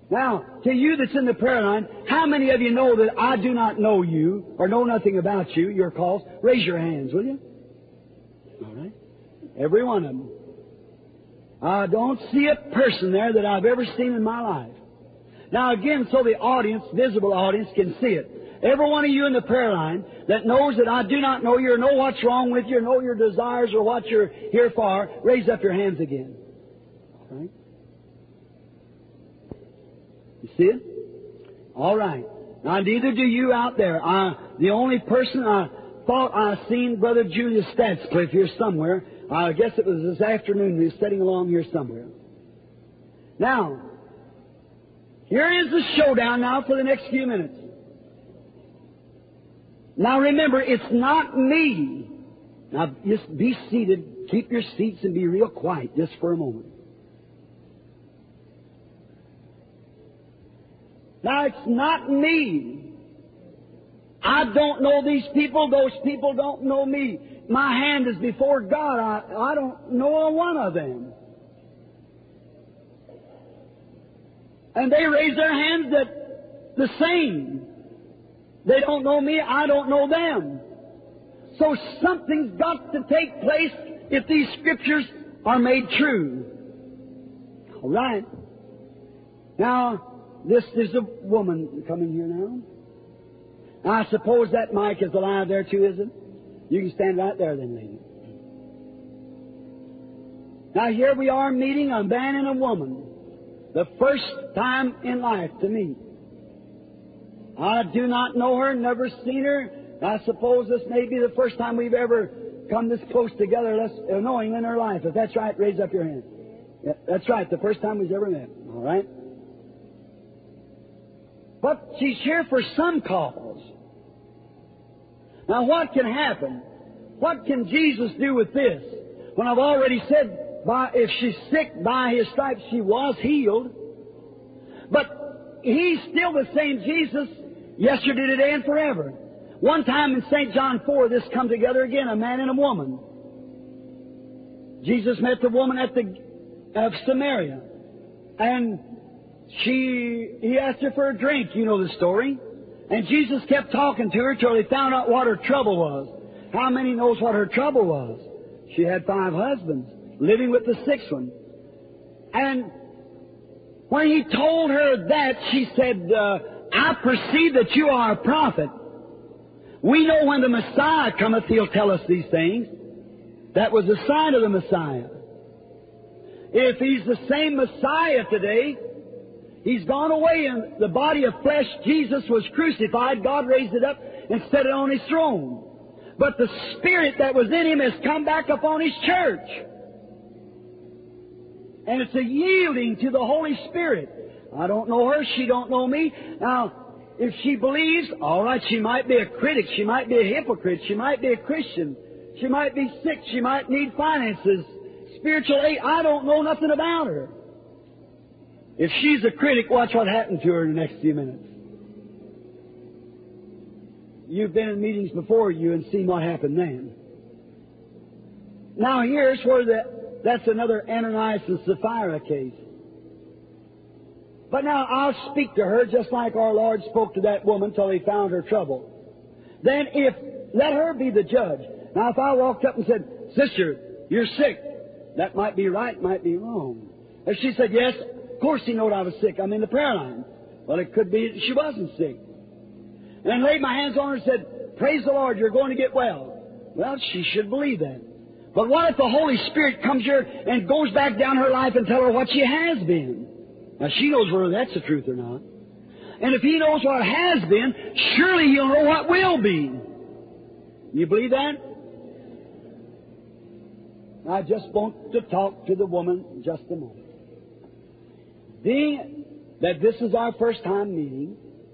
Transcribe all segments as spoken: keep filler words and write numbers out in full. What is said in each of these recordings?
Now, to you that's in the prayer line, how many of you know that I do not know you or know nothing about you, your calls? Raise your hands, will you? All right. Every one of them. I don't see a person there that I've ever seen in my life. Now again, so the audience, visible audience, can see it. Every one of you in the prayer line that knows that I do not know you or know what's wrong with you or know your desires or what you're here for, raise up your hands again. All right. You see it? All right. Now, neither do you out there. I, the only person I thought I seen Brother Julius Statscliffe here somewhere. I guess it was this afternoon. He was sitting along here somewhere. Now, here is the showdown now for the next few minutes. Now remember, it's not me. Now just be seated. Keep your seats and be real quiet just for a moment. Now it's not me. I don't know these people. Those people don't know me. My hand is before God. I, I don't know one of them. And they raise their hands that the same. They don't know me. I don't know them. So something's got to take place if these Scriptures are made true. All right. Now, this is a woman coming here now. Now, I suppose that mic is alive there too, is it? You can stand right there then, lady. Now, here we are meeting a man and a woman. The first time in life to meet. I do not know her, never seen her. I suppose this may be the first time we've ever come this close together, less knowing in her life. If that's right, raise up your hand. Yeah, that's right, the first time we've ever met. All right? But she's here for some cause. Now, what can happen? What can Jesus do with this? When I've already said, by, if she's sick, by His stripes she was healed. But He's still the same Jesus yesterday, today, and forever. One time in Saint John four, this come together again, a man and a woman. Jesus met the woman at the of Samaria. And she, he asked her for a drink. You know the story. And Jesus kept talking to her till he found out what her trouble was. How many knows what her trouble was? She had five husbands, living with the sixth one. And when he told her that, she said, uh, I perceive that you are a prophet. We know when the Messiah cometh, He'll tell us these things. That was the sign of the Messiah. If He's the same Messiah today, He's gone away in the body of flesh. Jesus was crucified. God raised it up and set it on His throne. But the Spirit that was in Him has come back upon His church. And it's a yielding to the Holy Spirit. I don't know her. She don't know me. Now, if she believes, all right, she might be a critic. She might be a hypocrite. She might be a Christian. She might be sick. She might need finances, spiritual aid. I don't know nothing about her. If she's a critic, watch what happened to her in the next few minutes. You've been in meetings before you and seen what happened then. Now here's where the, that's another Ananias and Sapphira case. But now I'll speak to her just like our Lord spoke to that woman till He found her trouble. Then if, let her be the judge. Now if I walked up and said, Sister, you're sick. That might be right, might be wrong. If she said, yes, of course He knowed I was sick. I'm in the prayer line. Well, it could be that she wasn't sick. And then laid my hands on her and said, praise the Lord, you're going to get well. Well, she should believe that. But what if the Holy Spirit comes here and goes back down her life and tell her what she has been? Now, she knows whether that's the truth or not. And if He knows what has been, surely He'll know what will be. You believe that? I just want to talk to the woman just a moment. Being that this is our first time meeting,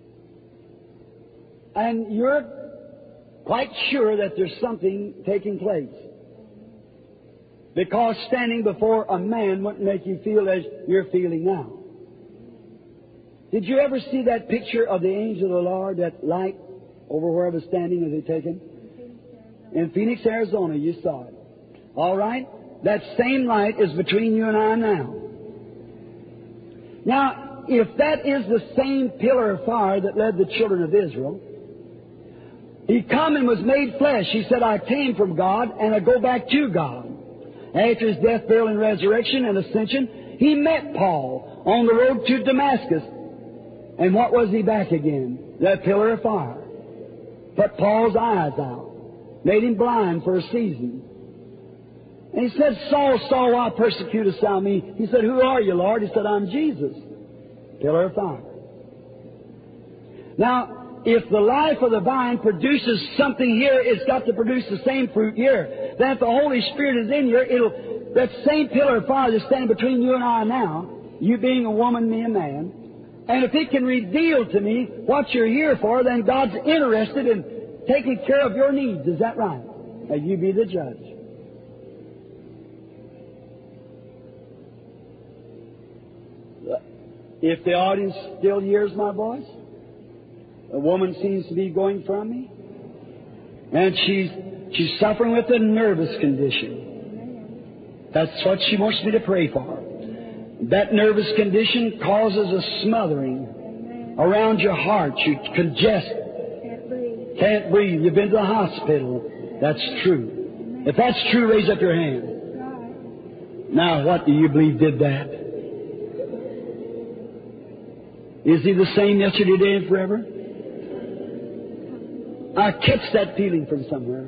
and you're quite sure that there's something taking place. Because standing before a man wouldn't make you feel as you're feeling now. Did you ever see that picture of the angel of the Lord, that light over where I was standing? Is it taken? In Phoenix, Arizona, you saw it. All right? That same light is between you and I now. Now, if that is the same pillar of fire that led the children of Israel, He come and was made flesh. He said, I came from God and I go back to God. After His death, burial, and resurrection and ascension, He met Paul on the road to Damascus. And what was he back again? That pillar of fire. Put Paul's eyes out. Made him blind for a season. And he said, Saul, Saul, why persecutest thou me? He said, who are you, Lord? He said, I'm Jesus. Pillar of fire. Now, if the life of the vine produces something here, it's got to produce the same fruit here. Then if the Holy Spirit is in here, it'll, that same pillar of fire that's standing between you and I now, you being a woman, me a man, and if it can reveal to me what you're here for, then God's interested in taking care of your needs. Is that right? Now you be the judge. If the audience still hears my voice, a woman seems to be going from me, and she's she's suffering with a nervous condition. That's what she wants me to pray for. That nervous condition causes a smothering around your heart. You congest. Can't breathe. Can't breathe. You've been to the hospital. That's true. If that's true, raise up your hand. Right. Now, what do you believe did that? Is He the same yesterday, today, and forever? I catch that feeling from somewhere.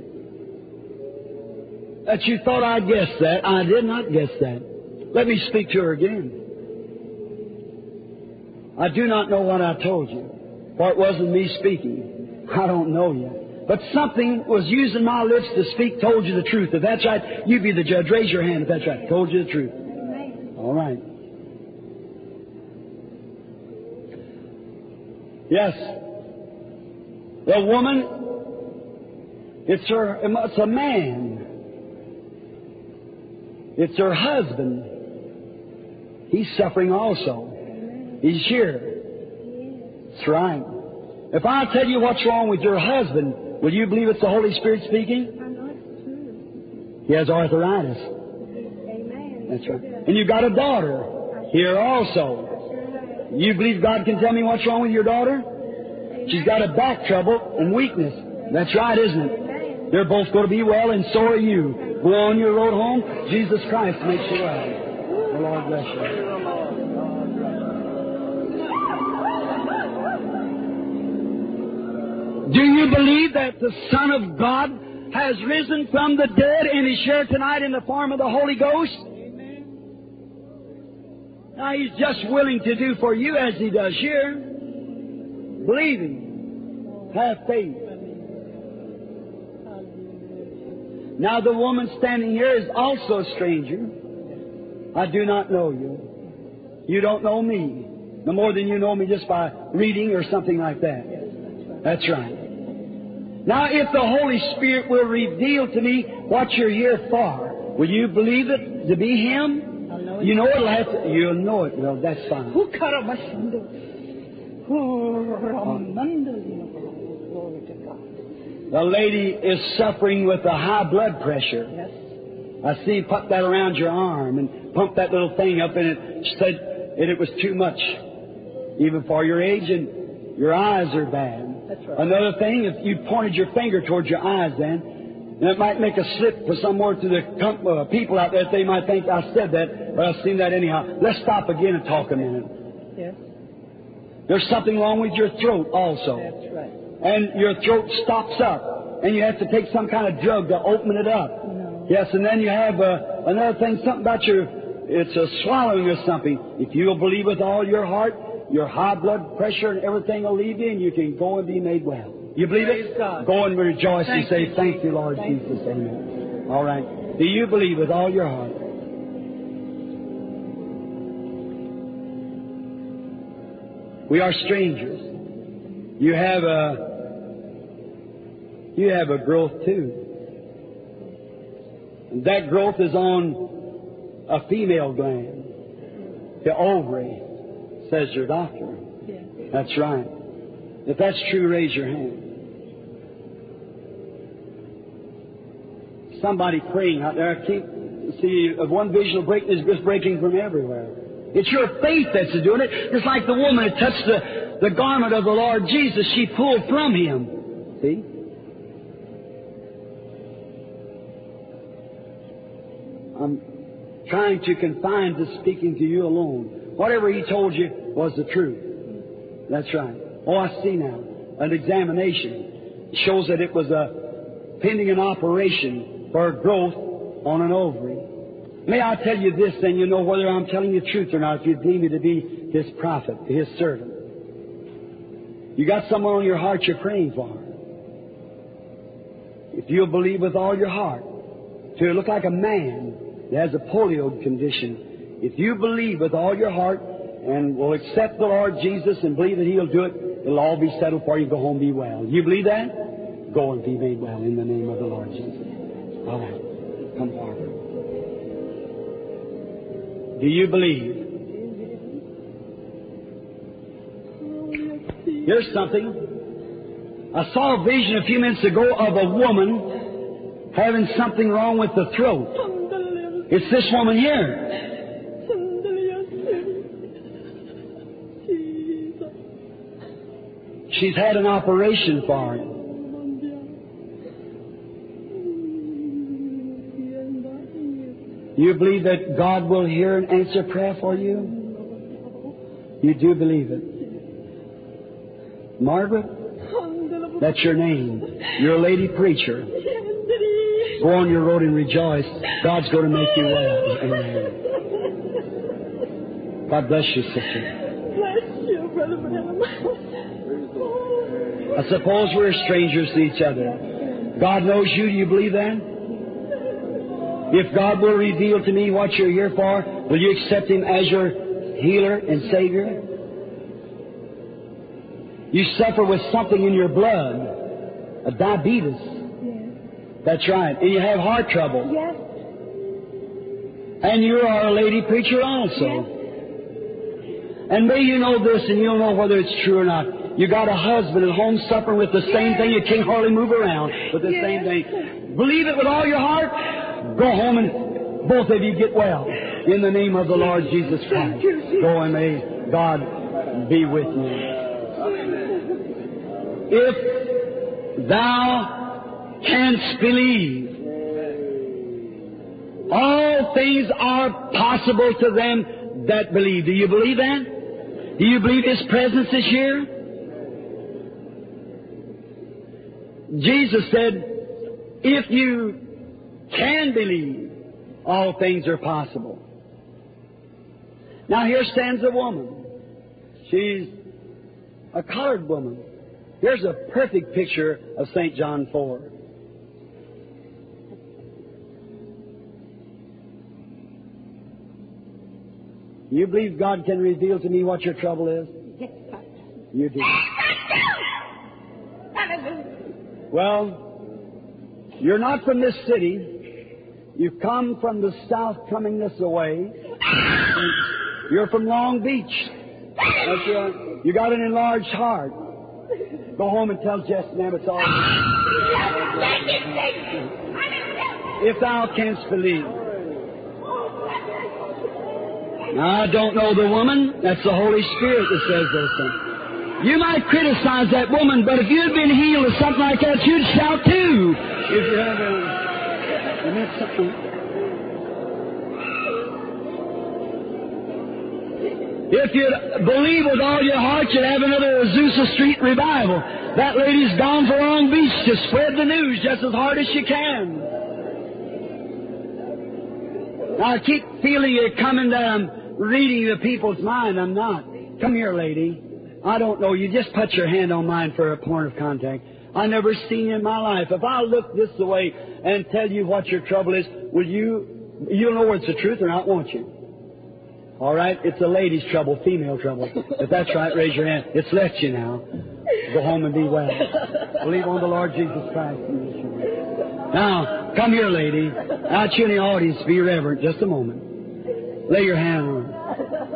That you thought I'd guess that. I did not guess that. Let me speak to her again. I do not know what I told you, for it wasn't me speaking. I don't know yet. But something was using my lips to speak, told you the truth. If that's right, you be the judge. Raise your hand if that's right. Told you the truth. Amen. All right. Yes. The woman, it's her, it's a man. It's her husband. He's suffering also. He's here. That's right. If I tell you what's wrong with your husband, will you believe it's the Holy Spirit speaking? I know it's true. He has arthritis. Amen. That's right. And you've got a daughter here also. You believe God can tell me what's wrong with your daughter? She's got a back trouble and weakness. That's right, isn't it? They're both going to be well, and so are you. Go on your road home. Jesus Christ makes you well. The Lord bless you. Do you believe that the Son of God has risen from the dead and is here tonight in the form of the Holy Ghost? Amen. Now He's just willing to do for you as He does here. Believe Him. Have faith. Now the woman standing here is also a stranger. I do not know you. You don't know me. No more than you know me just by reading or something like that. That's right. Now if the Holy Spirit will reveal to me what you're here for, will you believe it to be Him? You know it'll have to, you'll know it. Well, that's fine. The lady is suffering with a high blood pressure. Yes. I see you put that around your arm and pump that little thing up, and it said and it was too much, even for your age, and your eyes are bad. That's right. Another thing, if you pointed your finger towards your eyes then, and it might make a slip for some more to the com- uh, people out there that they might think I said that, but I've seen that anyhow. Let's stop again and talk a minute. Yes. There's something wrong with your throat also. That's right. And your throat stops up, and you have to take some kind of drug to open it up. No. Yes, and then you have uh, another thing, something about your, it's a swallowing or something. If you'll believe with all your heart, your high blood pressure and everything will leave you, and you can go and be made well. You believe Praise it? God. Go and rejoice Thank and say, you, thank you, Lord Thank Jesus. you. Amen. All right. Do you believe with all your heart? We are strangers. You have a you have a growth too. And that growth is on a female gland, the ovary, says your doctor. Yes. That's right. If that's true, raise your hand. Somebody praying out there. I keep see of one vision of breaking is just breaking from everywhere. It's your faith that's doing it. It's like the woman that touched the, the garment of the Lord Jesus. She pulled from Him. See? I'm trying to confine to speaking to you alone. Whatever He told you was the truth. That's right. Oh, I see now. An examination shows that it was a pending an operation for growth on an ovary. May I tell you this, then you know whether I'm telling you the truth or not, if you deem me to be His prophet, His servant. You got someone on your heart you're praying for. If you'll believe with all your heart, to look like a man that has a polio condition, if you believe with all your heart and will accept the Lord Jesus and believe that He'll do it, it'll all be settled for you. Go home and be well. You believe that? Go and be made well in the name of the Lord Jesus. All right. Come forward. Do you believe? Here's something. I saw a vision a few minutes ago of a woman having something wrong with the throat. It's this woman here. She's had an operation for it. You believe that God will hear and answer prayer for you? You do believe it. Margaret, that's your name. You're a lady preacher. Go on your road and rejoice. God's going to make you well. Amen. God bless you, sister. Bless you, Brother Branham. I suppose we're strangers to each other. God knows you. Do you believe that? If God will reveal to me what you're here for, will you accept Him as your healer and Savior? You suffer with something in your blood, a diabetes. Yes. That's right. And you have heart trouble. Yes. And you are a lady preacher also. Yes. And may you know this, and you'll know whether it's true or not. You got a husband at home suffering with the same Yes. thing. You can't hardly move around with the Yes. same thing. Believe it with all your heart. Go home and both of you get well in the name of the Lord Jesus Christ. Go and may God be with you. If thou canst believe, all things are possible to them that believe. Do you believe that? Do you believe His presence is here? Jesus said, if you can believe, all things are possible. Now here stands a woman. She's a colored woman. Here's a perfect picture of Saint John four. You believe God can reveal to me what your trouble is? Yes, Pastor. You do. Well, you're not from this city. You've come from the south, coming this way. You're from Long Beach. That's right. You got an enlarged heart. Go home and tell Jess and them it's all right. If thou canst believe. Now, I don't know the woman. That's the Holy Spirit that says those things. You might criticize that woman, but if you'd been healed or something like that, you'd shout too. If you had a... If you believe with all your heart, you'd have another Azusa Street revival. That lady's gone for Long Beach to spread the news just as hard as she can. Now, I keep feeling it coming that I'm reading the people's mind. I'm not. Come here, lady. I don't know. You just put your hand on mine for a point of contact. I never seen you in my life. If I look this way and tell you what your trouble is, will you, you'll know whether it's the truth or not, won't you? All right? It's a lady's trouble, female trouble. If that's right, raise your hand. It's left you now. Go home and be well. Believe on the Lord Jesus Christ. Now, come here, lady. Out you in the audience, be reverent. Just a moment. Lay your hand on her.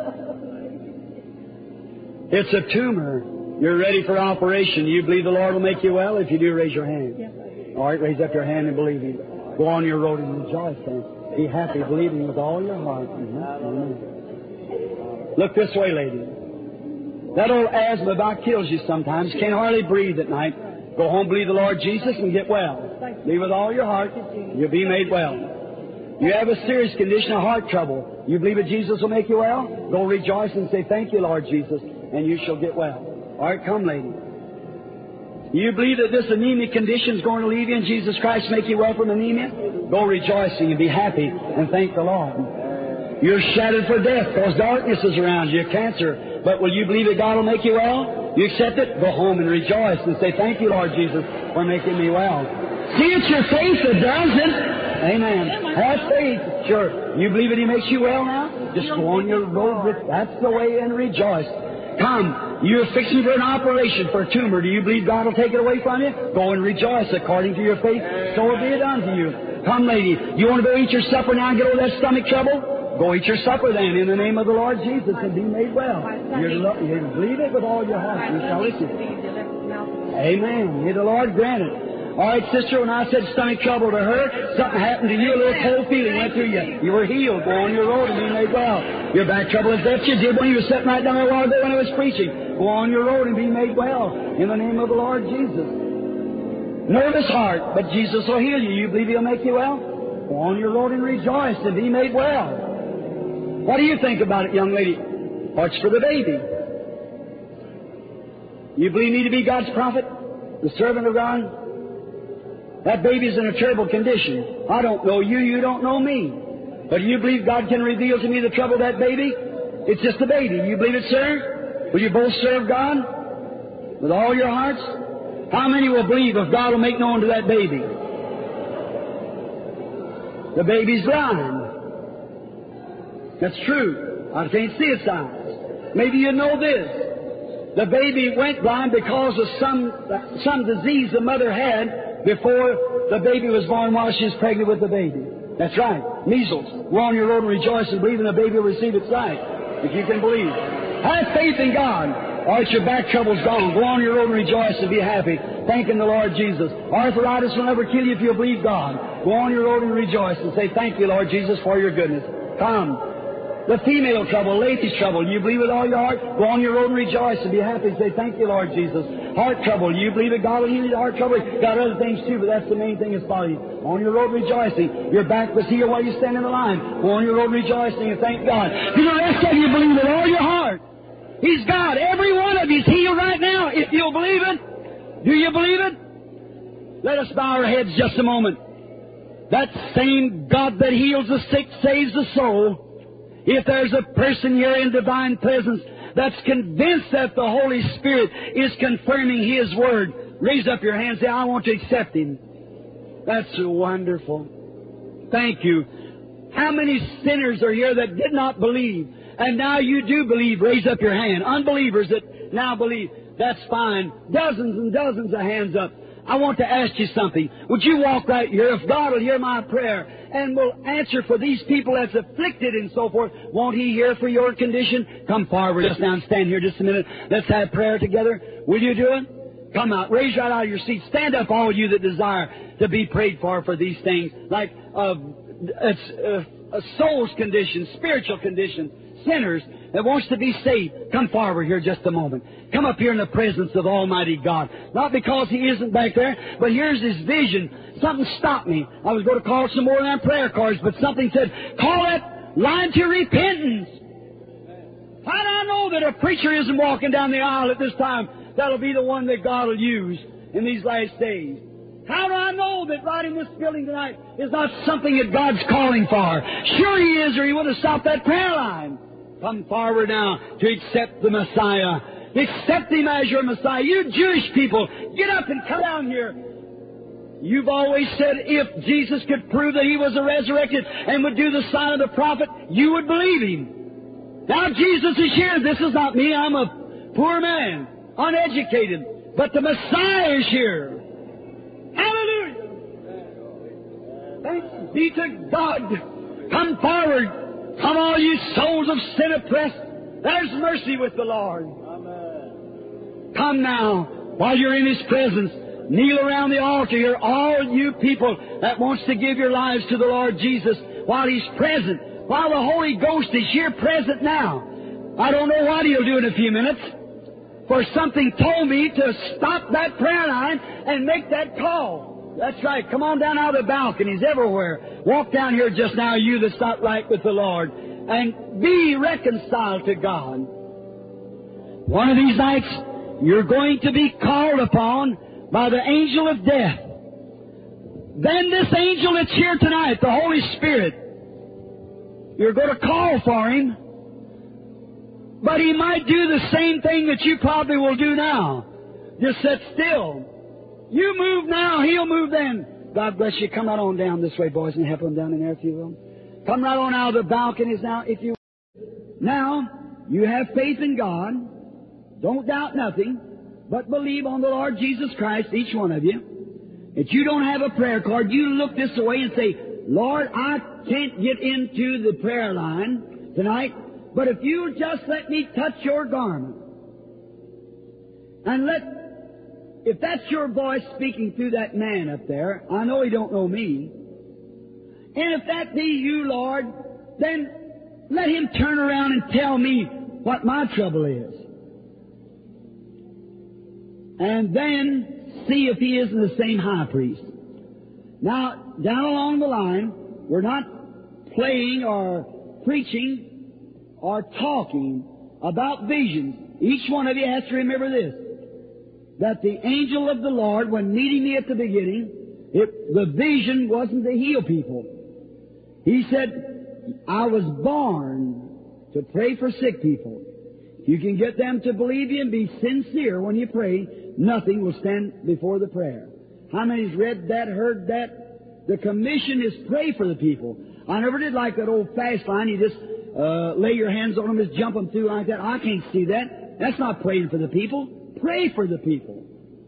It's a tumor. You're ready for operation. You believe the Lord will make you well? If you do, raise your hand. Yes. All right, raise up your hand and believe Him. Go on your road and rejoice then. Be happy, believing with all your heart. Mm-hmm. Amen. Look this way, lady. That old asthma about kills you sometimes. Can't hardly breathe at night. Go home, believe the Lord Jesus, and get well. Believe with all your heart, you'll be made well. You have a serious condition of heart trouble. You believe that Jesus will make you well? Go rejoice and say, thank you, Lord Jesus, and you shall get well. All right, come, lady. You believe that this anemic condition is going to leave you and Jesus Christ make you well from anemia? Go rejoicing and be happy and thank the Lord. You're shattered for death because darkness is around you, cancer. But will you believe that God will make you well? You accept it? Go home and rejoice and say, thank you, Lord Jesus, for making me well. See, it's your faith that does it. Amen. Have faith. Sure. You believe that He makes you well now? Just go on your road with, that's the way, and rejoice. Come. You're fixing for an operation for a tumor. Do you believe God will take it away from you? Go and rejoice according to your faith. So will be it done to you. Come, lady. You want to go eat your supper now and get over that stomach trouble? Go eat your supper then in the name of the Lord Jesus and be made well. You're lo- you believe it with all your heart. You shall receive it. Amen. May the Lord grant it. All right, sister, when I said stomach trouble to her, something happened to you, a little cold feeling went through you. You were healed. Go on your road and be made well. Your back trouble is that you did when you were sitting right down there a while ago when I was preaching. Go on your road and be made well in the name of the Lord Jesus. Nervous heart, but Jesus will heal you. You believe He'll make you well? Go on your road and rejoice and be made well. What do you think about it, young lady? What's for the baby? You believe me to be God's prophet? The servant of God? That baby's in a terrible condition. I don't know you, you don't know me. But do you believe God can reveal to me the trouble of that baby? It's just a baby. You believe it, sir? Will you both serve God? With all your hearts? How many will believe if God will make known to that baby? The baby's blind. That's true. I can't see its eyes. Maybe you know this. The baby went blind because of some, some disease the mother had before the baby was born while she was pregnant with the baby. That's right. Measles. Go on your road and rejoice and believe in the baby will receive its sight. If you can believe. Have faith in God. All right, your back trouble's gone. Go on your road and rejoice and be happy. Thanking the Lord Jesus. Arthritis will never kill you if you'll believe God. Go on your road and rejoice and say, thank you, Lord Jesus, for your goodness. Come. The female trouble, ladies' trouble, you believe with all your heart? Go on your road and rejoice and be happy and say, thank you, Lord Jesus. Heart trouble, you believe that God will heal your heart trouble? Got other things too, but that's the main thing is body. On your road rejoicing. Your back was healed while you stand in the line. Go on your road rejoicing and thank God. Do the rest of you believe with all your heart? He's God. Every one of you is healed right now, if you'll believe it. Do you believe it? Let us bow our heads just a moment. That same God that heals the sick saves the soul. If there's a person here in divine presence that's convinced that the Holy Spirit is confirming His Word, raise up your hand and say, I want to accept Him. That's wonderful. Thank you. How many sinners are here that did not believe, and now you do believe? Raise up your hand. Unbelievers that now believe. That's fine. Dozens and dozens of hands up. I want to ask you something. Would you walk right here? If God will hear my prayer and will answer for these people that's afflicted and so forth, won't He hear for your condition? Come forward just now and stand here just a minute. Let's have prayer together. Will you do it? Come out. Raise right out of your seat. Stand up, all you that desire to be prayed for for these things, like uh, it's, uh, a soul's condition, spiritual condition, sinners that wants to be saved. Come forward here just a moment. Come up here in the presence of Almighty God. Not because He isn't back there, but here's His vision. Something stopped me. I was going to call some more of them prayer cards, but something said, call that line to repentance. How do I know that a preacher isn't walking down the aisle at this time? That'll be the one that God will use in these last days. How do I know that right in this building tonight is not something that God's calling for? Sure He is, or He would have stopped that prayer line. Come forward now to accept the Messiah. Accept Him as your Messiah. You Jewish people, get up and come down here. You've always said if Jesus could prove that He was resurrected and would do the sign of the prophet, you would believe Him. Now Jesus is here. This is not me. I'm a poor man, uneducated. But the Messiah is here. Hallelujah. Thanks be to God. Come forward. Come all you souls of sin oppressed. There's mercy with the Lord. Amen. Come now, while you're in His presence, kneel around the altar here, all you people that wants to give your lives to the Lord Jesus while He's present, while the Holy Ghost is here present now. I don't know what He'll do in a few minutes. For something told me to stop that prayer line and make that call. That's right. Come on down out of the balconies everywhere. Walk down here just now, you that's not right with the Lord, and be reconciled to God. One of these nights, you're going to be called upon by the angel of death. Then this angel that's here tonight, the Holy Spirit, you're going to call for Him, but He might do the same thing that you probably will do now. Just sit still. You move now, He'll move then. God bless you. Come right on down this way, boys, and help them down in there if you will. Come right on out of the balconies now, if you will. Now, you have faith in God. Don't doubt nothing, but believe on the Lord Jesus Christ, each one of you. If you don't have a prayer card, you look this way and say, Lord, I can't get into the prayer line tonight, but if you'll just let me touch your garment, and let, if that's your voice speaking through that man up there, I know he don't know me, and if that be you, Lord, then let him turn around and tell me what my trouble is. And then see if he isn't the same high priest. Now, down along the line, we're not playing or preaching or talking about visions. Each one of you has to remember this, that the angel of the Lord, when meeting me at the beginning, it, the vision wasn't to heal people. He said, I was born to pray for sick people. If you can get them to believe you and be sincere when you pray, nothing will stand before the prayer. How many's read that, heard that? The commission is pray for the people. I never did like that old fast line. You just uh, lay your hands on them, just jump them through like that. I can't see that. That's not praying for the people. Pray for the people.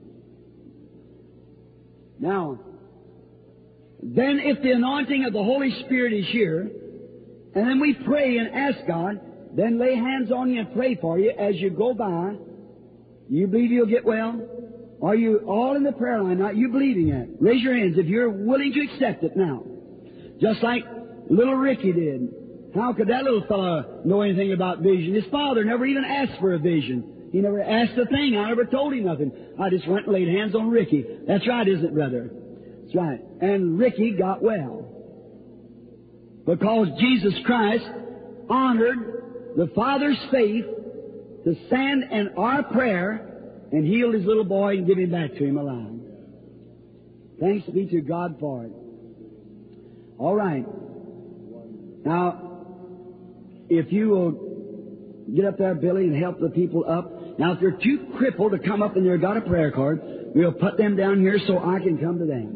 Now, then if the anointing of the Holy Spirit is here, and then we pray and ask God, then lay hands on you and pray for you as you go by. You believe you'll get well? Are you all in the prayer line now? You believing that? Raise your hands if you're willing to accept it now. Just like little Ricky did. How could that little fellow know anything about vision? His father never even asked for a vision. He never asked a thing. I never told him nothing. I just went and laid hands on Ricky. That's right, isn't it, brother? That's right. And Ricky got well. Because Jesus Christ honored the Father's faith to stand in our prayer and heal his little boy and give him back to him alive. Thanks be to God for it. All right. Now, if you will get up there, Billy, and help the people up. Now, if they're too crippled to come up and they've got a prayer card, we'll put them down here so I can come to them.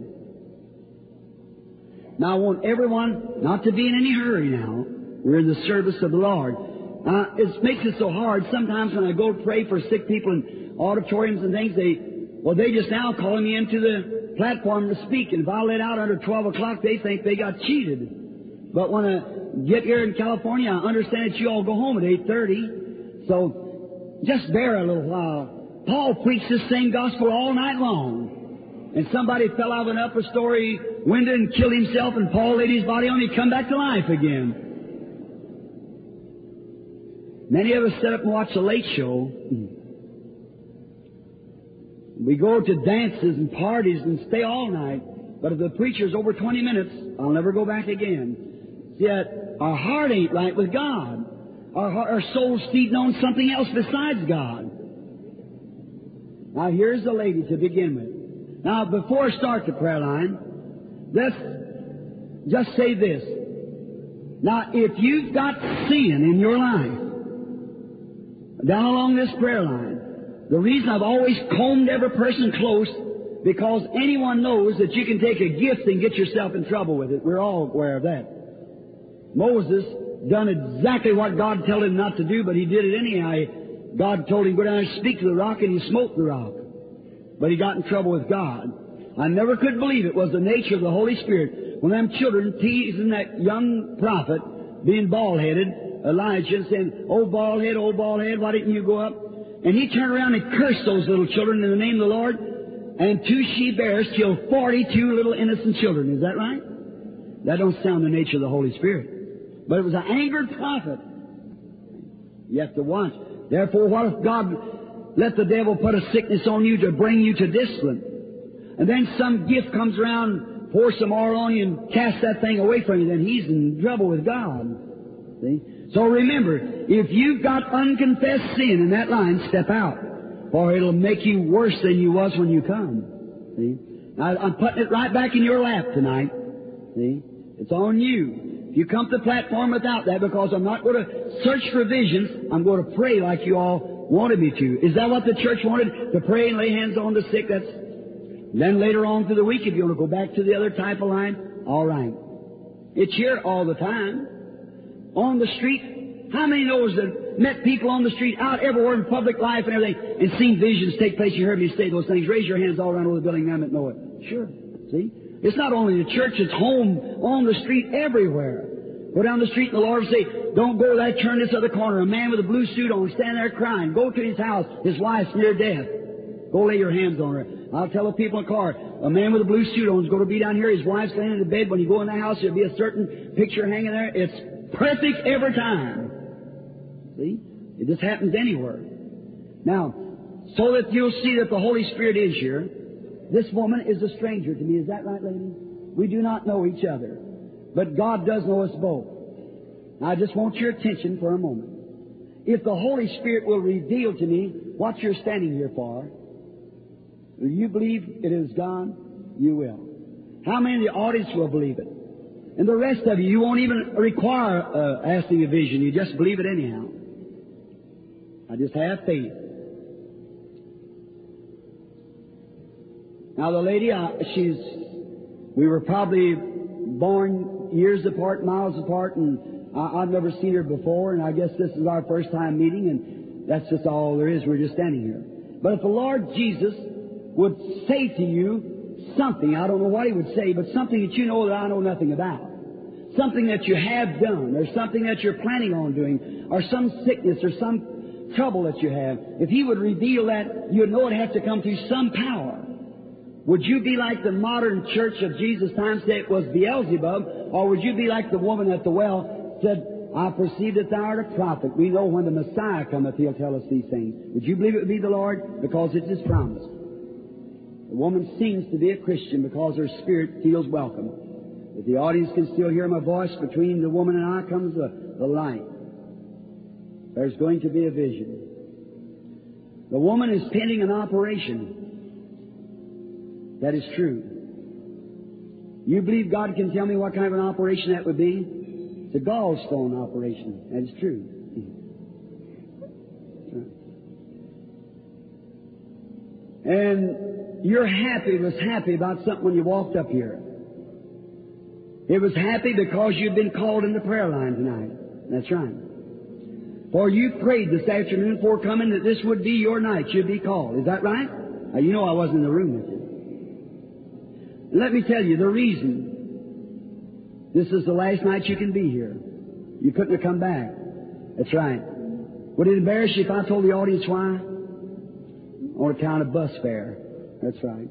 Now, I want everyone not to be in any hurry now. We're in the service of the Lord. Uh, it makes it so hard. Sometimes when I go pray for sick people in auditoriums and things, they, well, they just now calling me into the platform to speak. And if I let out under twelve o'clock, they think they got cheated. But when I get here in California, I understand that you all go home at eight thirty. So just bear a little while. Paul preached this same gospel all night long. And somebody fell out of an upper story window and killed himself, and Paul laid his body on, he come back to life again. Many of us sit up and watch the Late Show. We go to dances and parties and stay all night. But if the preacher's over twenty minutes, I'll never go back again. Yet our heart ain't right with God. Our, heart, our soul's feeding on something else besides God. Now here's the lady to begin with. Now before I start the prayer line, let's just say this. Now if you've got sin in your life, down along this prayer line, the reason I've always combed every person close, because anyone knows that you can take a gift and get yourself in trouble with it. We're all aware of that. Moses done exactly what God told him not to do, but he did it anyhow. God told him, go down and speak to the rock, and he smote the rock. But he got in trouble with God. I never could believe it was the nature of the Holy Spirit when them children teasing that young prophet, being bald-headed, Elijah, saying, oh, bald-head, oh, bald-head, why didn't you go up? And he turned around and cursed those little children in the name of the Lord, and two she-bears killed forty-two little innocent children. Is that right? That don't sound the nature of the Holy Spirit. But it was an angered prophet. You have to watch. Therefore, what if God let the devil put a sickness on you to bring you to discipline? And then some gift comes around, pour some oil on you and cast that thing away from you, then he's in trouble with God. See? So remember, if you've got unconfessed sin in that line, step out, or it'll make you worse than you was when you come. See? Now, I'm putting it right back in your lap tonight. See? It's on you. If you come to the platform without that, because I'm not going to search for visions, I'm going to pray like you all wanted me to. Is that what the church wanted? To pray and lay hands on the sick? That's... Then later on through the week, if you want to go back to the other type of line, all right. It's here all the time. On the street, how many knows that met people on the street, out everywhere in public life and everything, and seen visions take place? You heard me say those things. Raise your hands all around the building, them that know it. Sure. See? It's not only the church, it's home, on the street, everywhere. Go down the street and the Lord will say, don't go there, turn this other corner. A man with a blue suit on, stand there crying. Go to his house. His wife's near death. Go lay your hands on her. I'll tell the people in the car, a man with a blue suit on is going to be down here. His wife's laying in the bed. When you go in the house, there'll be a certain picture hanging there. It's perfect every time. See? It just happens anywhere. Now, so that you'll see that the Holy Spirit is here, this woman is a stranger to me. Is that right, lady? We do not know each other. But God does know us both. Now, I just want your attention for a moment. If the Holy Spirit will reveal to me what you're standing here for, will you believe it is God? You will. How many in the audience will believe it? And the rest of you, you won't even require uh, asking a vision. You just believe it anyhow. I just have faith. Now the lady, uh, she's, we were probably born years apart, miles apart, and I, I've never seen her before, and I guess this is our first time meeting, and that's just all there is. We're just standing here. But if the Lord Jesus would say to you something, I don't know what He would say, but something that you know that I know nothing about, something that you have done, or something that you're planning on doing, or some sickness, or some trouble that you have, if He would reveal that, you'd know it has to come through some power. Would you be like the modern church of Jesus' time, say it was Beelzebub, or would you be like the woman at the well, said, I perceive that thou art a prophet. We know when the Messiah cometh, He'll tell us these things. Would you believe it would be the Lord? Because it's His promise. The woman seems to be a Christian because her spirit feels welcome. If the audience can still hear my voice, between the woman and I comes the, the light. There's going to be a vision. The woman is pending an operation. That is true. You believe God can tell me what kind of an operation that would be? It's a gallstone operation. That is true. And you're happy, was happy about something when you walked up here. It was happy because you'd been called in the prayer line tonight. That's right. For you prayed this afternoon before coming that this would be your night. You'd be called. Is that right? Now, you know I wasn't in the room with you. Let me tell you the reason. This is the last night you can be here. You couldn't have come back. That's right. Would it embarrass you if I told the audience why? On account of bus fare. That's right.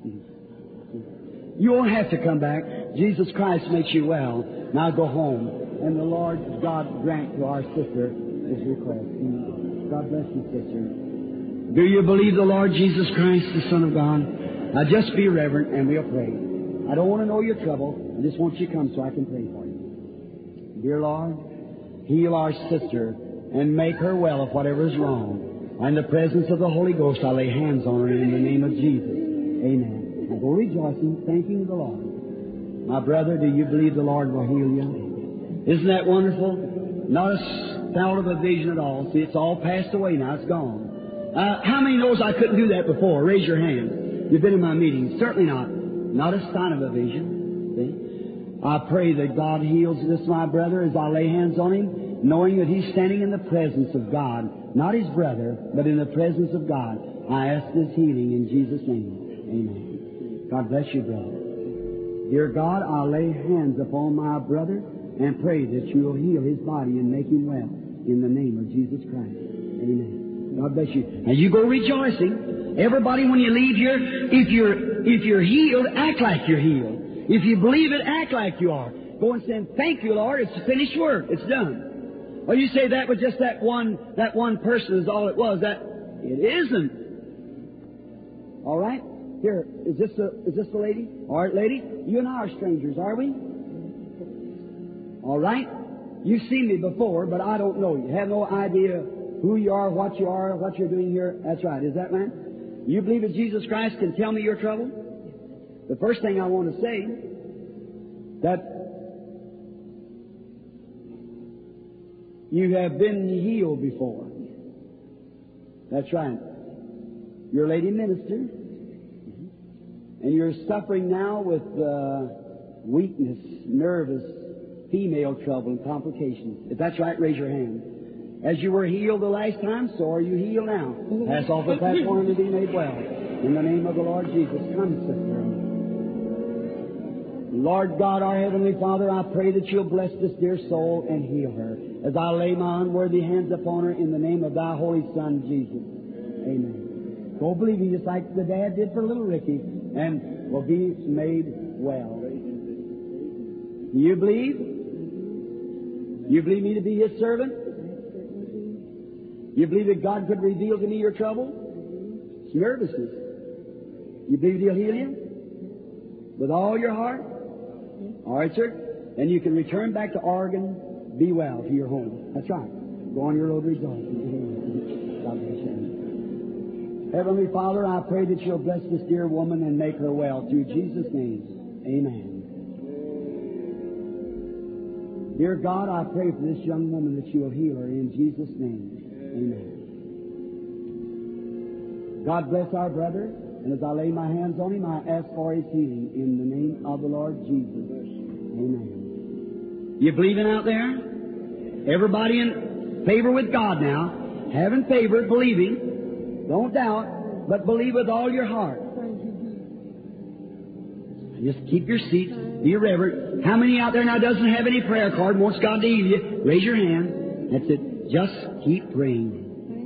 You won't have to come back. Jesus Christ makes you well. Now go home. And the Lord God grant to our sister His request. God bless you, sister. Do you believe the Lord Jesus Christ, the Son of God? Now just be reverent and we'll pray. I don't want to know your trouble. I just want you to come so I can pray for you. Dear Lord, heal our sister and make her well of whatever is wrong. In the presence of the Holy Ghost, I lay hands on her in the name of Jesus. Amen. Now go rejoicing, thanking the Lord. My brother, do you believe the Lord will heal you? Isn't that wonderful? Not a spout of a vision at all. See, it's all passed away now. It's gone. Uh, how many knows I couldn't do that before? Raise your hand. You've been in my meetings. Certainly not. Not a sign of a vision. See? I pray that God heals this, my brother, as I lay hands on him, knowing that he's standing in the presence of God. Not his brother, but in the presence of God. I ask this healing in Jesus' name. Amen. God bless you, brother. Dear God, I'll lay hands upon my brother and pray that you will heal his body and make him well in the name of Jesus Christ. Amen. God bless you. Now you go rejoicing. Everybody, when you leave here, if you're if you're healed, act like you're healed. If you believe it, act like you are. Go and say, thank you, Lord. It's a finished work. It's done. Well, you say that was just that one, that one person is all it was. That, it isn't. All right? Here, is this the, is this the lady? All right, lady, you and I are strangers, are we? All right? You've seen me before, but I don't know you. Have no idea who you are, what you are, what you're doing here. That's right. Is that right? You believe that Jesus Christ can tell me your trouble? The first thing I want to say, that you have been healed before. That's right. You're a lady minister, and you're suffering now with uh, weakness, nervous, female trouble and complications. If that's right, raise your hand. As you were healed the last time, so are you healed now. Pass off the platform to be made well. In the name of the Lord Jesus, come, sister. Lord God, our Heavenly Father, I pray that you'll bless this dear soul and heal her as I lay my unworthy hands upon her in the name of thy Holy Son, Jesus. Amen. Go believing just like the dad did for little Ricky, and will be made well. You believe? You believe me to be His servant? You believe that God could reveal to me your trouble? It's nervousness. You believe He'll heal you? With all your heart? All right, sir. Then you can return back to Oregon, be well to your home. That's right. Go on your road rejoicing. God bless you. Heavenly Father, I pray that you'll bless this dear woman and make her well. Through Jesus' name, amen. Dear God, I pray for this young woman that you'll heal her in Jesus' name. Amen. God bless our brother, and as I lay my hands on him, I ask for his healing in the name of the Lord Jesus. Amen. You believing out there? Everybody in favor with God now. Having favor, believing. Don't doubt, but believe with all your heart. Just keep your seats. Be reverent. How many out there now doesn't have any prayer card, wants God to heal you? Raise your hand. That's it. Just keep praying.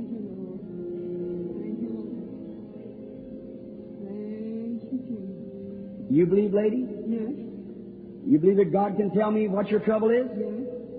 You believe, lady? Yes. You believe that God can tell me what your trouble is? Yes.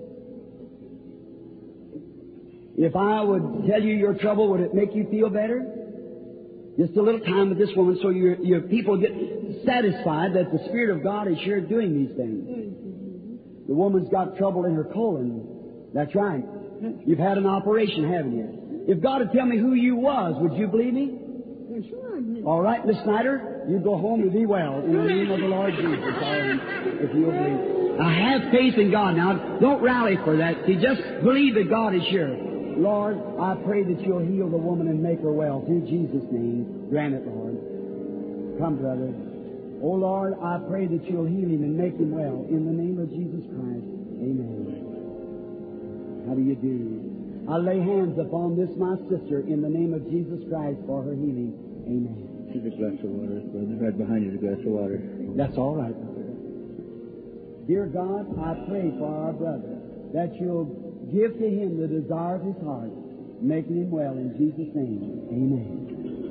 If I would tell you your trouble, would it make you feel better? Just a little time with this woman so your, your people get satisfied that the Spirit of God is sure doing these things. The woman's got trouble in her colon. That's right. You've had an operation, haven't you? If God would tell me who you was, would you believe me? Yes, sure. All right, Miss Snyder, you go home and be well in the name of the Lord Jesus. If you'll believe. I have faith in God. Now, don't rally for that. See, just believe that God is sure. Lord, I pray that you'll heal the woman and make her well. Through Jesus' name, grant it, Lord. Come, brother. Oh, Lord, I pray that you'll heal him and make him well. In the name of Jesus Christ. Amen. How do you do? I lay hands upon this, my sister, in the name of Jesus Christ for her healing. Amen. Here's a glass of water, brother. Right behind you, a glass of water. That's all right, brother. Dear God, I pray for our brother that you'll give to him the desire of his heart, making him well in Jesus' name. Amen.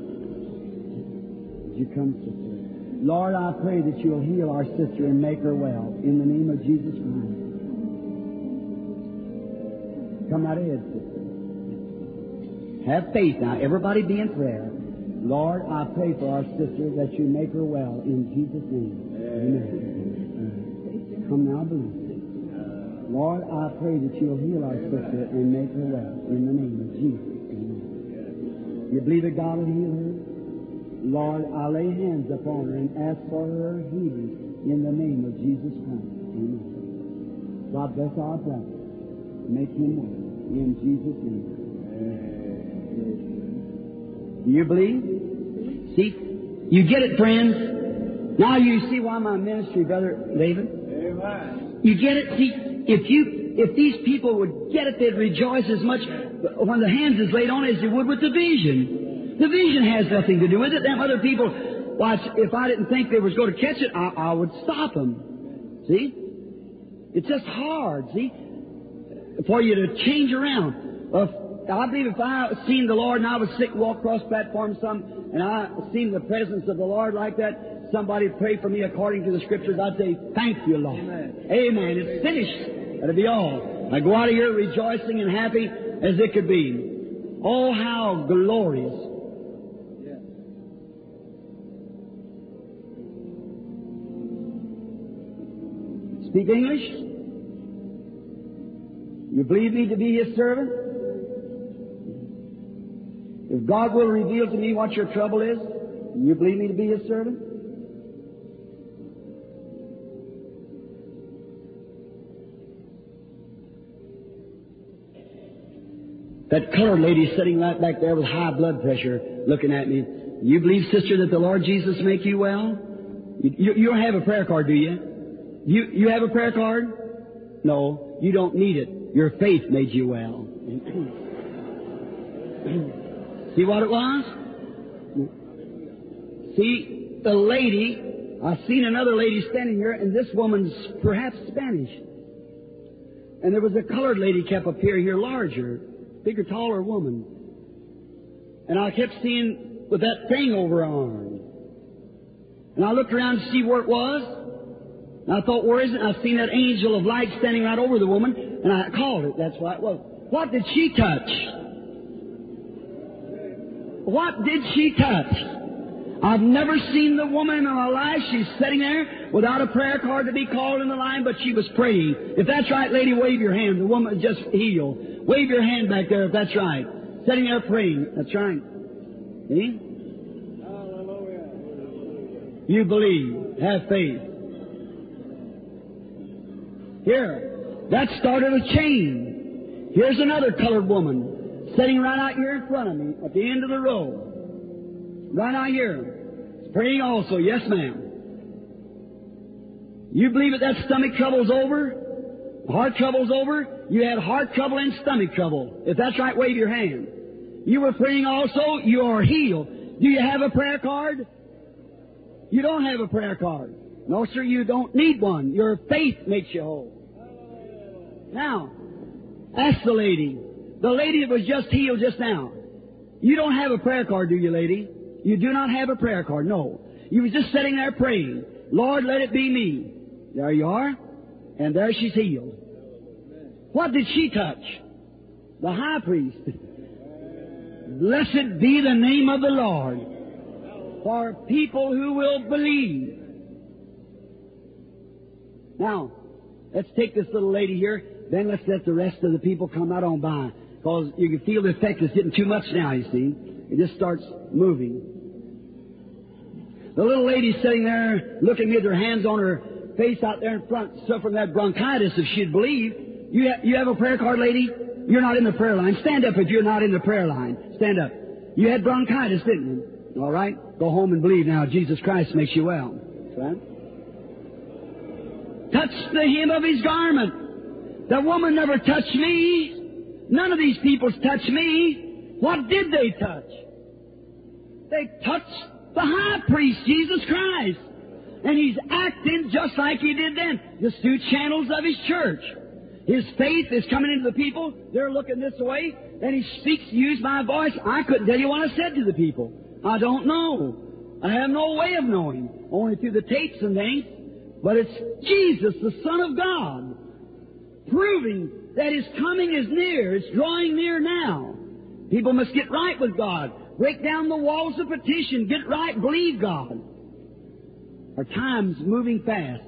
Would you come, sister? Lord, I pray that you'll heal our sister and make her well in the name of Jesus Christ. Come right ahead, sister. Have faith now. Everybody be in prayer. Lord, I pray for our sister that you make her well in Jesus' name. Amen. Come now, believe. Lord, I pray that you'll heal our sister and make her well in the name of Jesus. Amen. You believe that God will heal her? Lord, I lay hands upon her and ask for her healing in the name of Jesus Christ. Amen. God bless our brother. Make him well in Jesus' name. Amen. Do you believe? See? You get it, friends. Now you see why my ministry, Brother David. Amen. You get it? See, if you, if these people would get it, they'd rejoice as much when the hands is laid on as they would with the vision. The vision has nothing to do with it. Them other people, watch, if I didn't think they was going to catch it, I, I would stop them. See? It's just hard, see? For you to change around. Uh, I believe if I seen the Lord and I was sick, walk across the platform some, and I seen the presence of the Lord like that, somebody pray for me according to the Scriptures, I'd say, thank you, Lord. Amen. Amen. It's finished. That'll be all. I go out of here rejoicing and happy as it could be. Oh, how glorious. Speak English? You believe me to be His servant? If God will reveal to me what your trouble is, you believe me to be His servant? That colored lady sitting right back there with high blood pressure looking at me. You believe, sister, that the Lord Jesus make you well? You, you, you don't have a prayer card, do you? You, you have a prayer card? No, you don't need it. Your faith made you well. See what it was? See, the lady, I've seen another lady standing here, and this woman's perhaps Spanish. And there was a colored lady kept up here, here larger, bigger, taller woman. And I kept seeing with that thing over her arm. And I looked around to see where it was. And I thought, where is it? And I seen that angel of light standing right over the woman, and I called it. That's what it was. What did she touch? What did she touch? I've never seen the woman in my life. She's sitting there without a prayer card to be called in the line, but she was praying. If that's right, lady, wave your hand. The woman is just healed. Wave your hand back there if that's right. Sitting there praying. That's right. See? You believe. Have faith. Here, that started a chain. Here's another colored woman sitting right out here in front of me at the end of the row. Right out here. Praying also. Yes, ma'am. You believe that that stomach trouble's over? Heart trouble's over? You had heart trouble and stomach trouble. If that's right, wave your hand. You were praying also, you are healed. Do you have a prayer card? You don't have a prayer card. No, sir, you don't need one. Your faith makes you whole. Now, ask the lady. The lady that was just healed just now. You don't have a prayer card, do you, lady? You do not have a prayer card, no. You were just sitting there praying. Lord, let it be me. There you are. And there she's healed. What did she touch? The high priest. Blessed be the name of the Lord for people who will believe. Now, let's take this little lady here, then let's let the rest of the people come right on by. Because you can feel the effect is getting too much now, you see. It just starts moving. The little lady sitting there looking with her hands on her face out there in front, suffering from that bronchitis, if she'd believe. You, ha- you have a prayer card, lady? You're not in the prayer line. Stand up if you're not in the prayer line. Stand up. You had bronchitis, didn't you? All right? Go home and believe now. Jesus Christ makes you well. That's right. Touch the hem of His garment. The woman never touched me. None of these people touched me. What did they touch? They touched the high priest, Jesus Christ. And He's acting just like He did then. Just two channels of His church. His faith is coming into the people. They're looking this way. And He speaks, use my voice. I couldn't tell you what I said to the people. I don't know. I have no way of knowing. Only through the tapes and things. But it's Jesus, the Son of God, proving that His coming is near. It's drawing near now. People must get right with God. Break down the walls of petition. Get right. Believe God. Our time's moving fast.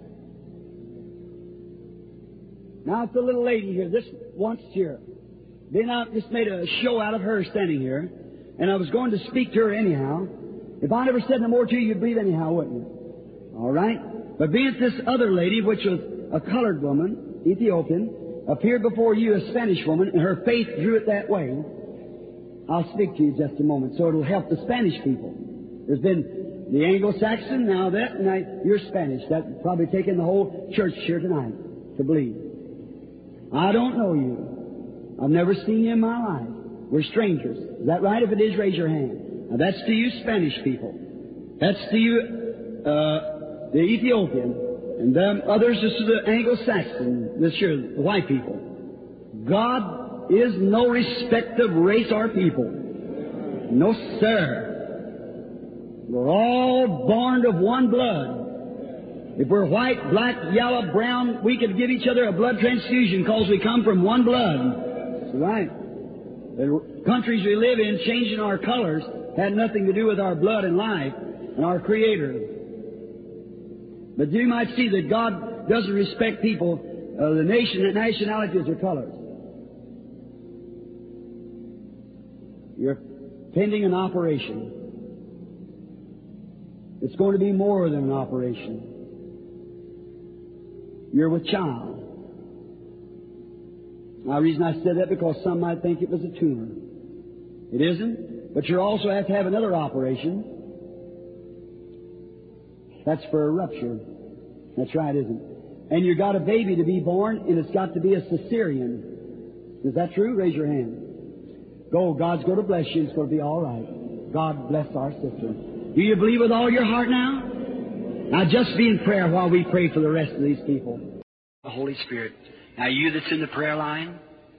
Now it's a little lady here. This once here. Then I just made a show out of her standing here. And I was going to speak to her anyhow. If I never said no more to you, you'd believe anyhow, wouldn't you? All right? But being this other lady, which was a colored woman, Ethiopian, appeared before you, a Spanish woman, and her faith drew it that way. I'll speak to you just a moment, so it'll help the Spanish people. There's been the Anglo-Saxon, now that, and now you're Spanish. That's probably taken the whole church here tonight to believe. I don't know you. I've never seen you in my life. We're strangers. Is that right? If it is, raise your hand. Now that's to you Spanish people. That's to you, uh, the Ethiopian. And them others is to the Anglo-Saxon, this here, the white people. God is no respect of race or people. No, sir. We're all born of one blood. If we're white, black, yellow, brown, we could give each other a blood transfusion because we come from one blood. That's right. The countries we live in, changing our colors, had nothing to do with our blood and life and our Creator. But you might see that God doesn't respect people, uh, the nation, the nationalities or colors. You're pending an operation. It's going to be more than an operation. You're with child. Now, the reason I said that because some might think it was a tumor. It isn't, but you also have to have another operation. That's for a rupture. That's right, isn't it? And you got a baby to be born, and it's got to be a cesarean. Is that true? Raise your hand. Go, God's going to bless you. It's going to be all right. God bless our sister. Do you believe with all your heart now? Now just be in prayer while we pray for the rest of these people. The Holy Spirit. Now you that's in the prayer line,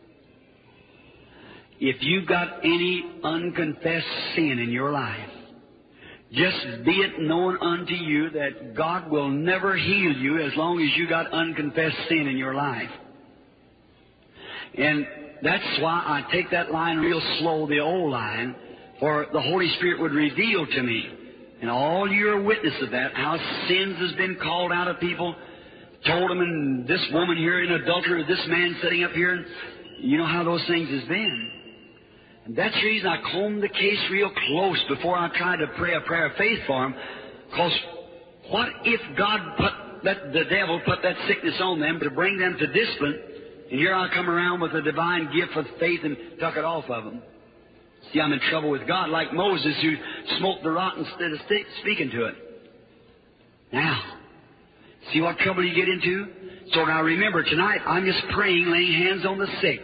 if you've got any unconfessed sin in your life, just be it known unto you that God will never heal you as long as you got unconfessed sin in your life. And that's why I take that line real slow, the old line, for the Holy Spirit would reveal to me. And all you're a witness of that, how sins has been called out of people, told them, and this woman here in adultery, this man sitting up here, and you know how those things has been. And that's the reason I combed the case real close before I tried to pray a prayer of faith for them. Because what if God put, let the devil put that sickness on them to bring them to discipline, and here I come around with a divine gift of faith and took it off of them. See, I'm in trouble with God, like Moses who smoked the rock instead of speaking to it. Now, see what trouble you get into? So now remember, tonight I'm just praying, laying hands on the sick.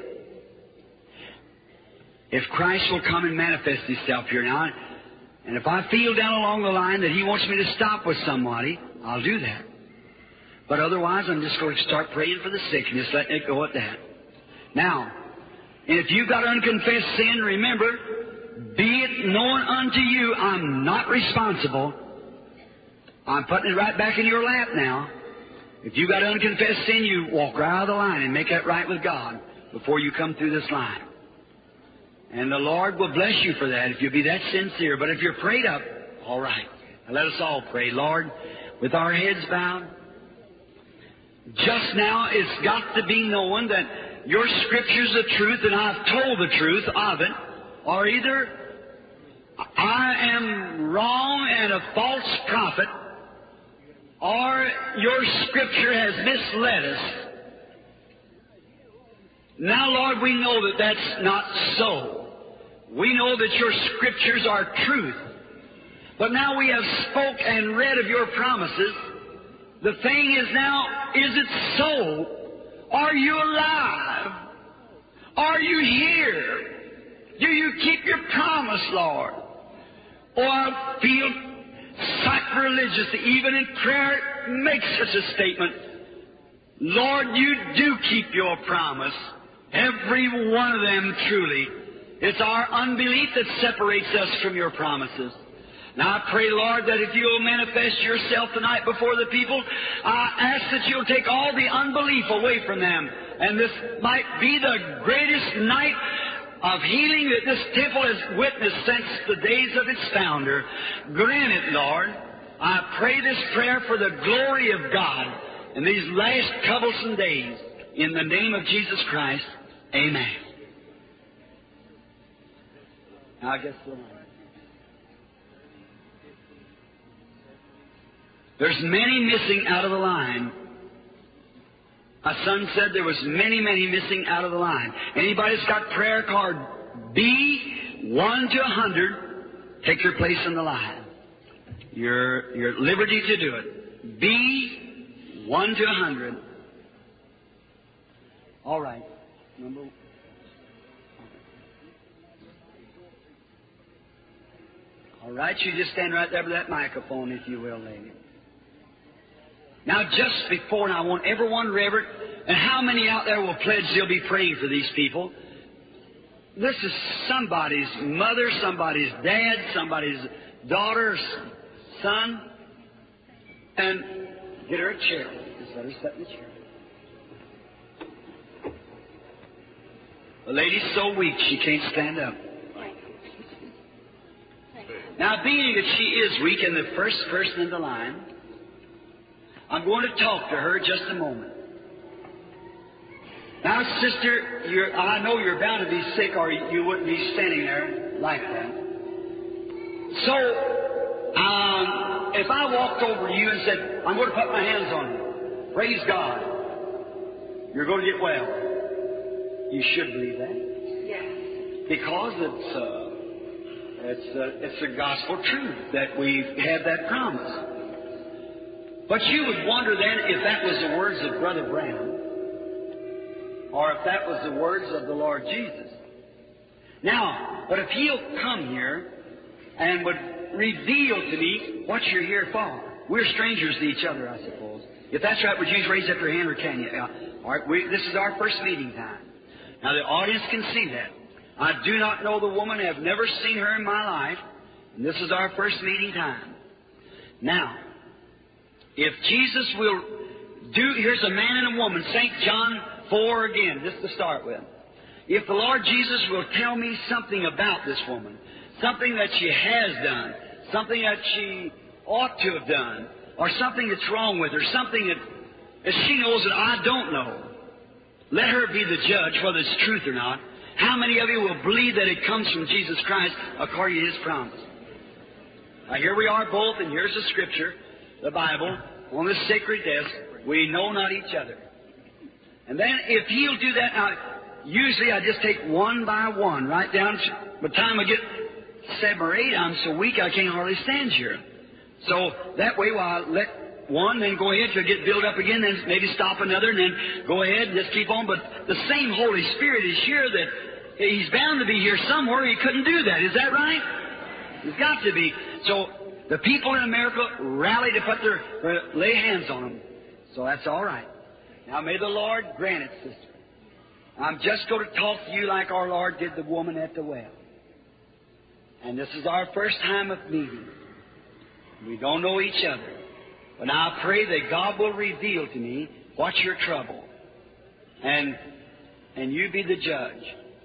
If Christ will come and manifest Himself here now, and if I feel down along the line that He wants me to stop with somebody, I'll do that. But otherwise, I'm just going to start praying for the sick and just letting it go at that. Now, and if you've got unconfessed sin, remember, be it known unto you, I'm not responsible. I'm putting it right back in your lap now. If you've got unconfessed sin, you walk right out of the line and make that right with God before you come through this line. And the Lord will bless you for that if you'll be that sincere. But if you're prayed up, all right. Now let us all pray. Lord, with our heads bowed, just now it's got to be known that your Scripture's the truth and I've told the truth of it, or either I am wrong and a false prophet, or your Scripture has misled us. Now, Lord, we know that that's not so. We know that your Scriptures are truth. But now we have spoke and read of your promises. The thing is now, is it so? Are you alive? Are you here? Do you keep your promise, Lord? Or I feel sacrilegious to even in prayer make such a statement. Lord, you do keep your promise. Every one of them truly. It's our unbelief that separates us from your promises. Now I pray, Lord, that if you'll manifest yourself tonight before the people, I ask that you'll take all the unbelief away from them. And this might be the greatest night of healing that this temple has witnessed since the days of its founder. Grant it, Lord. I pray this prayer for the glory of God in these last troublesome days. In the name of Jesus Christ, amen. Now I guess the line. There's many missing out of the line. My son said there was many, many missing out of the line. Anybody that's got prayer card B, one to a hundred, take your place in the line. You're, you're at liberty to do it. B, one to a hundred. All right. Number one. All right, you just stand right there with that microphone, if you will, lady. Now, just before, and I want everyone reverent, and how many out there will pledge they'll be praying for these people? This is somebody's mother, somebody's dad, somebody's daughter, son. And Get her a chair. Just let her sit in the chair. The lady's so weak she can't stand up. Now, being that she is weak and the first person in the line, I'm going to talk to her just a moment. Now, sister, you're, I know you're bound to be sick or you wouldn't be standing there like that. So, um, if I walked over to you and said, I'm going to put my hands on you, praise God, you're going to get well. You should believe that. Yes. Because it's, uh, it's, uh, it's a gospel truth that we've had that promise. But you would wonder then if that was the words of Brother Branham, or if that was the words of the Lord Jesus. Now, but if He'll come here and would reveal to me what you're here for. We're strangers to each other, I suppose. If that's right, would you raise up your hand, or can you? Uh, all right, we, this is our first meeting time. Now, the audience can see that. I do not know the woman. I have never seen her in my life. And this is our first meeting time. Now, if Jesus will do, here's a man and a woman, Saint John four again, just to start with. If the Lord Jesus will tell me something about this woman, something that she has done, something that she ought to have done, or something that's wrong with her, something that, that she knows that I don't know, let her be the judge whether it's truth or not. How many of you will believe that it comes from Jesus Christ according to His promise? Now here we are both, and here's the Scripture, the Bible, on this sacred desk. We know not each other. And then if He'll do that, now, usually I just take one by one, right down to by the time I get seven or eight, I'm so weak I can't hardly stand here. So that way, while I let one, then go ahead till get built up again, then maybe stop another, and then go ahead and just keep on. But the same Holy Spirit is here that He's bound to be here somewhere. He couldn't do that. Is that right? He's got to be. So the people in America rally to put their, uh, lay hands on them. So that's all right. Now may the Lord grant it, sister. I'm just going to talk to you like our Lord did the woman at the well. And this is our first time of meeting. We don't know each other. But now I pray that God will reveal to me what's your trouble. And, and you be the judge.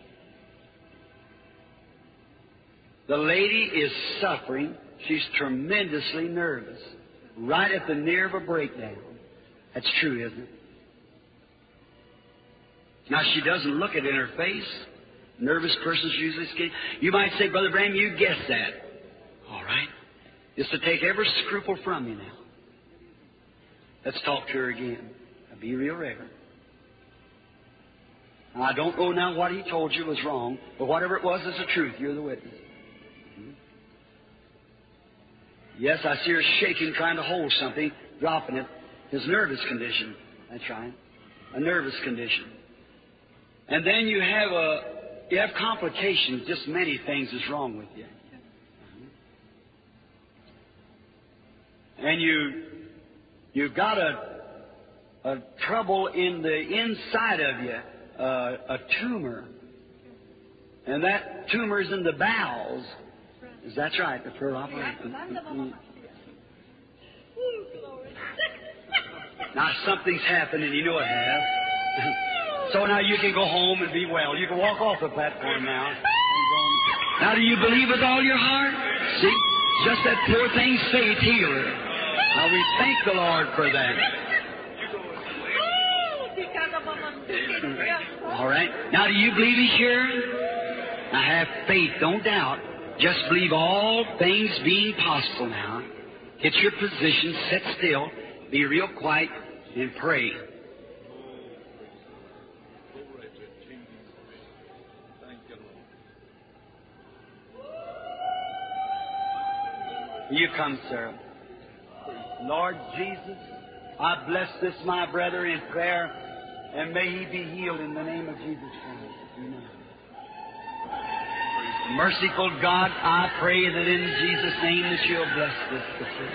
The lady is suffering. She's tremendously nervous. Right at the near of a breakdown. That's true, isn't it? Now, she doesn't look it in her face. Nervous persons usually scared. You might say, Brother Branham, you guessed that. All right. Just to take every scruple from you now. Let's talk to her again. Now, be real reverent. Now, I don't know now what he told you was wrong, but whatever it was is the truth. You're the witness. Hmm? Yes, I see her shaking, trying to hold something, dropping it. His nervous condition. That's right. A nervous condition. And then you have a, you have complications. Just many things is wrong with you. And you, you've got a, a trouble in the inside of you, uh, a tumor. And that tumor is in the bowels. Is that right? The pearl operation. Mm-hmm. Now something's happened, and you know it has. So now you can go home and be well. You can walk off the platform now. Now do you believe with all your heart? See? Just that poor thing's faith healed her. Now we thank the Lord for that. All right. Now do you believe He's here? Now have faith. Don't doubt. Just believe all things being possible now. Get your position. Sit still. Be real quiet and pray. You come, sir. Lord Jesus, I bless this my brother in prayer, and may he be healed in the name of Jesus Christ. Amen. Merciful God, I pray that in Jesus' name that you'll bless this sister.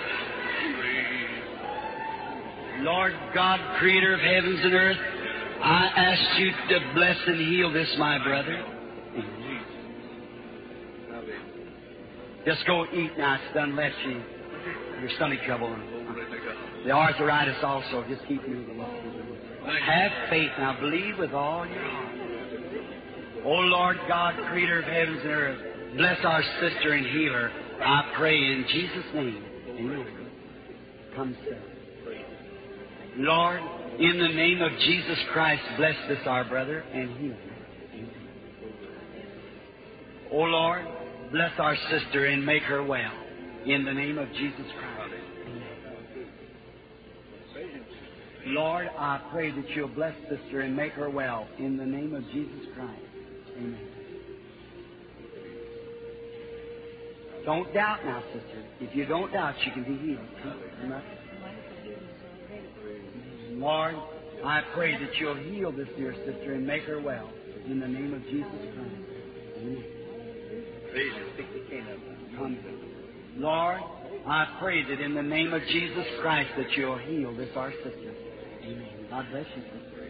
Lord God, creator of heavens and earth, I ask you to bless and heal this my brother. Just go eat now. It's done left you. Your stomach trouble. The arthritis also. Just keep moving. Have faith now. Believe with all your heart. O Lord God, Creator of heavens and earth, bless our sister and heal her. I pray in Jesus' name. Amen. Come, sir. Lord, in the name of Jesus Christ, bless this our brother and heal him. Amen. O Lord, bless our sister and make her well. In the name of Jesus Christ. Amen. Lord, I pray that you'll bless sister and make her well. In the name of Jesus Christ. Amen. Don't doubt now, sister. If you don't doubt, she can be healed. Lord, I pray that you'll heal this dear sister and make her well. In the name of Jesus Christ. Amen. Come. Lord, I pray that in the name of Jesus Christ that you'll heal this our sister. Amen. God bless you, sister.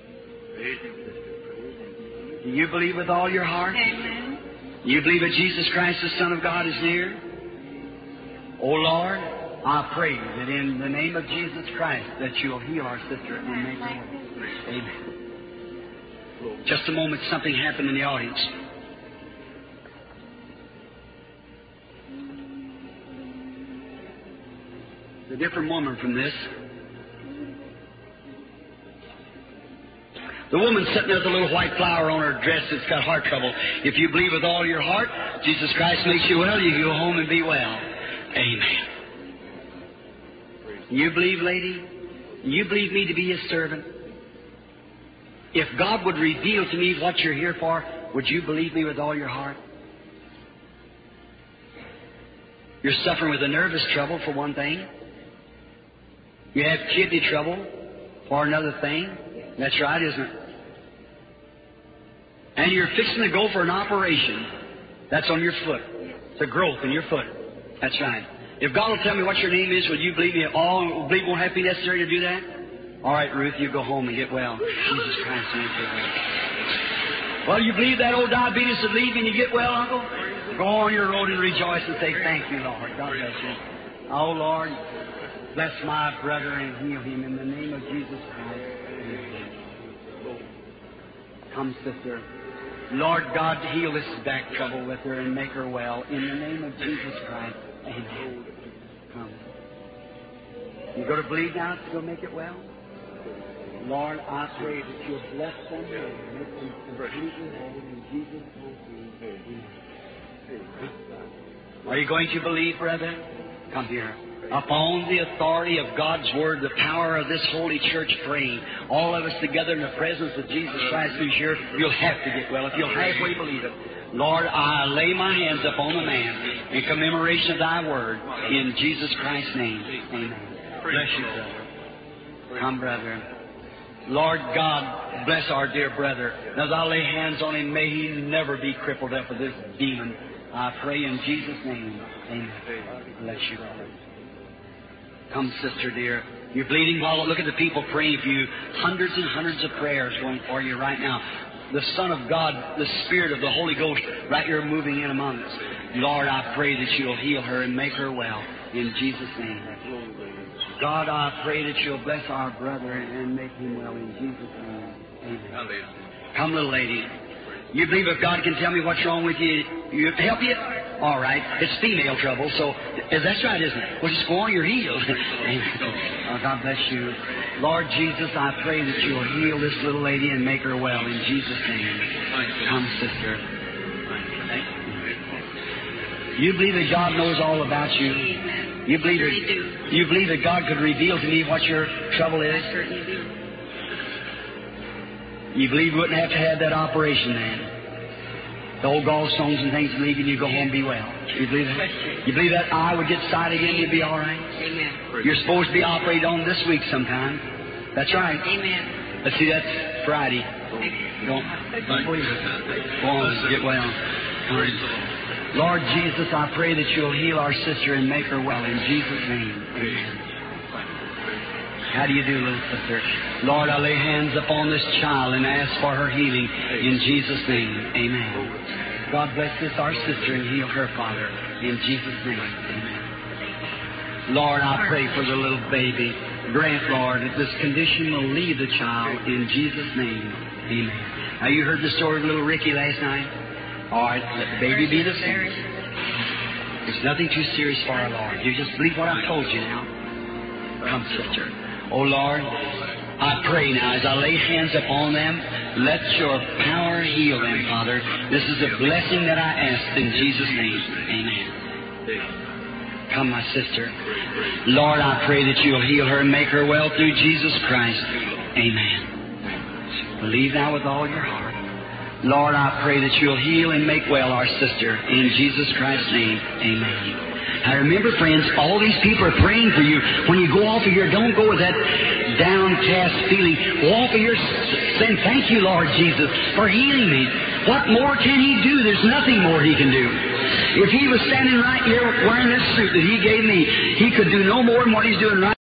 Do you believe with all your heart? Amen. You believe that Jesus Christ, the Son of God, is near? Oh Lord, I pray that in the name of Jesus Christ that you'll heal our sister and make her well. Amen. Just a moment, something happened in the audience. It's a different woman from this. The woman sitting there with a little white flower on her dress that's got heart trouble. If you believe with all your heart, Jesus Christ makes you well, you go home and be well. Amen. You believe, lady? You believe me to be His servant? If God would reveal to me what you're here for, would you believe me with all your heart? You're suffering with a nervous trouble for one thing. You have kidney trouble for another thing. That's right, isn't it? And you're fixing to go for an operation. That's on your foot. It's a growth in your foot. That's right. If God will tell me what your name is, will you believe me? All believe won't have to be necessary to do that? All right, Ruth, you go home and get well. Jesus Christ, you get well. Well, you believe that old diabetes will leave and you get well, Uncle? Go on your road and rejoice and say, thank you, Lord. God bless you. Oh, Lord, bless my brother and heal him in the name of Jesus Christ. Come, sister. Lord God, heal this back trouble with her and make her well. In the name of Jesus Christ. Amen. Come. You go to believe now to go make it well? Lord, I pray that you'll bless them and make them completely whole in Jesus' name. Are you going to believe, brethren? Come here. Upon the authority of God's Word, the power of this holy church praying, all of us together in the presence of Jesus Christ who's here, you'll have to get well if you'll halfway believe it. Lord, I lay my hands upon the man in commemoration of thy word in Jesus Christ's name. Amen. Bless you, brother. Come, brethren. Lord God, bless our dear brother. As I lay hands on him, may he never be crippled up with this demon. I pray in Jesus' name. Amen. Bless you, brother. Come, sister dear. You're bleeding. Well, look at the people praying for you. Hundreds and hundreds of prayers going for you right now. The Son of God, the Spirit of the Holy Ghost, right here moving in among us. Lord, I pray that you'll heal her and make her well in Jesus' name. God, I pray that you'll bless our brother and make him well in Jesus' name. Amen. Come, little lady. You believe if God can tell me what's wrong with you, you help you? All right. It's female trouble, so that's right, isn't it? Well, just go on, you're healed. Oh, God bless you. Lord Jesus, I pray that you'll heal this little lady and make her well in Jesus' name. Come, sister. You believe that God knows all about you? You believe that, you believe that God could reveal to me what your trouble is? I certainly do. You believe you wouldn't have to have that operation then? The old gallstones and things leave and you go home and be well. You believe that? You believe that eye would get sight again, you'd be all right? Amen. You're supposed to be operated on this week sometime. That's right. Amen. Let's see, that's Friday. Go on. Go on, get well. Come. Lord Jesus, I pray that you'll heal our sister and make her well in Jesus' name. Amen. How do you do, little sister? Lord, I lay hands upon this child and ask for her healing in Jesus' name. Amen. God bless this, our sister, and heal her, Father, in Jesus' name. Amen. Lord, I pray for the little baby. Grant, Lord, that this condition will leave the child in Jesus' name. Amen. Now, you heard the story of little Ricky last night? All right, let the baby be the same. It's nothing too serious for our Lord. You just believe what I've told you now. Come, sister. Oh, Lord, I pray now as I lay hands upon them, let your power heal them, Father. This is a blessing that I ask in Jesus' name. Amen. Come, my sister. Lord, I pray that you'll heal her and make her well through Jesus Christ. Amen. Believe now with all your heart. Lord, I pray that you'll heal and make well our sister in Jesus Christ's name. Amen. Now remember, friends, all these people are praying for you. When you go off of here, don't go with that downcast feeling. Go off of here saying, thank you, Lord Jesus, for healing me. What more can He do? There's nothing more He can do. If He was standing right here wearing this suit that He gave me, He could do no more than what He's doing right